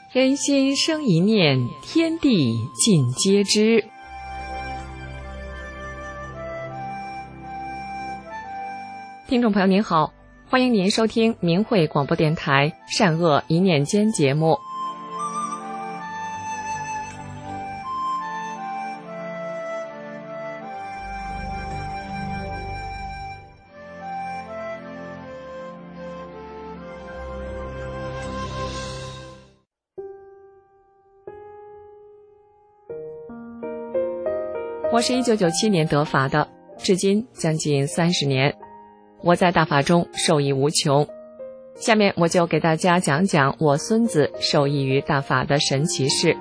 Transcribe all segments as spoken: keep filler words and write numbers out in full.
人心生一念，天地尽皆知。听众朋友您好，欢迎您收听明慧广播电台善恶一念间节目。我是一九九七年得法的，至今将近三十年，我在大法中受益无穷。下面我就给大家讲讲我孙子受益于大法的神奇事。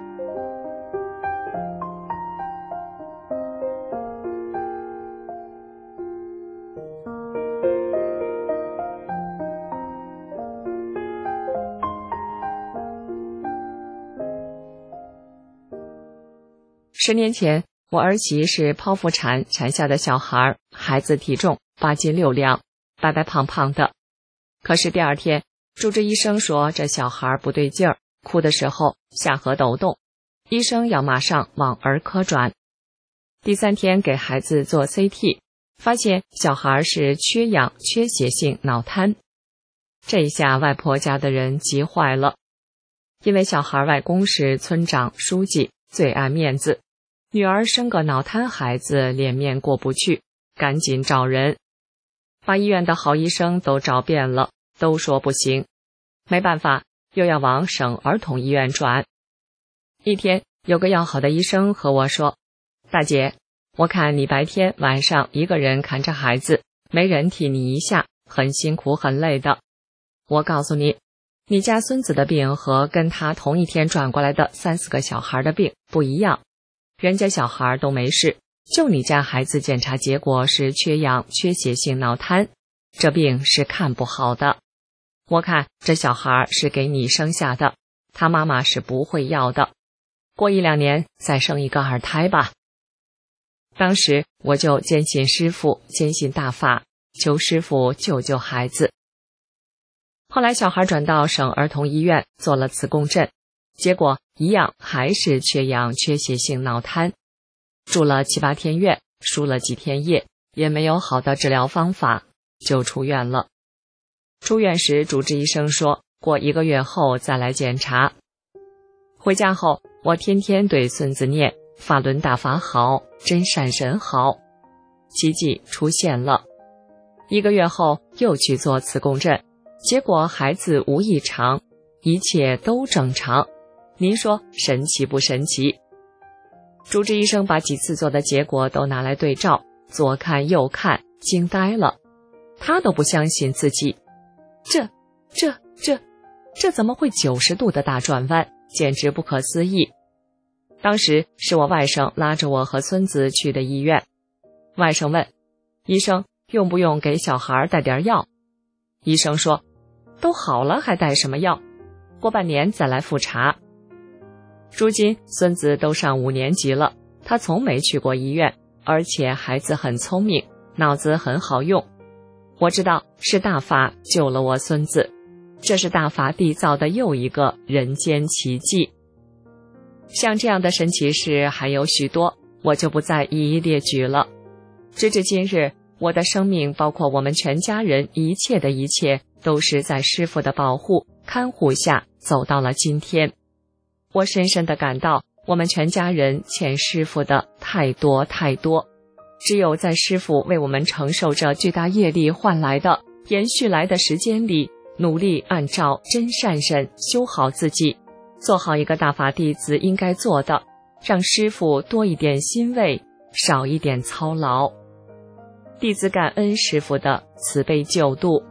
十年前，我儿媳是剖腹产产下的小孩，孩子体重八斤六两，白白胖胖的。可是第二天，主治医生说这小孩不对劲儿，哭的时候下颌抖动，医生要马上往儿科转。第三天给孩子做 C T， 发现小孩是缺氧缺血性脑瘫。这一下外婆家的人急坏了，因为小孩外公是村长书记，最爱面子，女儿生个脑瘫孩子，脸面过不去，赶紧找人，把医院的好医生都找遍了，都说不行，没办法，又要往省儿童医院转。一天，有个要好的医生和我说：“大姐，我看你白天晚上一个人看着孩子，没人替你一下，很辛苦很累的。我告诉你，你家孙子的病和跟他同一天转过来的三四个小孩的病不一样。人家小孩都没事，就你家孩子检查结果是缺氧缺血性脑瘫，这病是看不好的。我看这小孩是给你生下的，他妈妈是不会要的，过一两年再生一个二胎吧。”当时我就坚信师父，坚信大法，求师父救救孩子。后来小孩转到省儿童医院做了磁共振，结果一样还是缺氧缺血性脑瘫，住了七八天院，输了几天液，也没有好的治疗方法，就出院了。出院时主治医生说过一个月后再来检查。回家后，我天天对孙子念法轮大法好，真善神好。奇迹出现了。一个月后又去做磁共振，结果孩子无异常，一切都正常。您说神奇不神奇？主治医生把几次做的结果都拿来对照，左看右看，惊呆了。他都不相信自己，这这这这怎么会九十度的大转弯，简直不可思议。当时是我外甥拉着我和孙子去的医院。外甥问医生用不用给小孩带点药，医生说都好了还带什么药，过半年再来复查。如今孙子都上五年级了，他从没去过医院，而且孩子很聪明，脑子很好用。我知道是大法救了我孙子，这是大法缔造的又一个人间奇迹。像这样的神奇事还有许多，我就不再一一列举了。直至今日，我的生命包括我们全家人一切的一切，都是在师父的保护看护下走到了今天。我深深地感到我们全家人欠师父的太多太多，只有在师父为我们承受着巨大业力换来的延续来的时间里，努力按照真善神修好自己，做好一个大法弟子应该做的，让师父多一点欣慰，少一点操劳。弟子感恩师父的慈悲救度。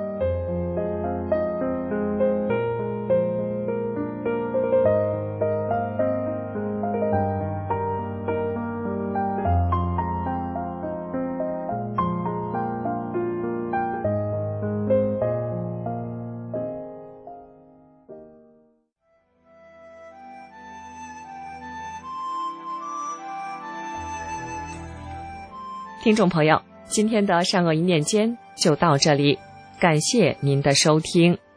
听众朋友，今天的善恶一念间就到这里，感谢您的收听。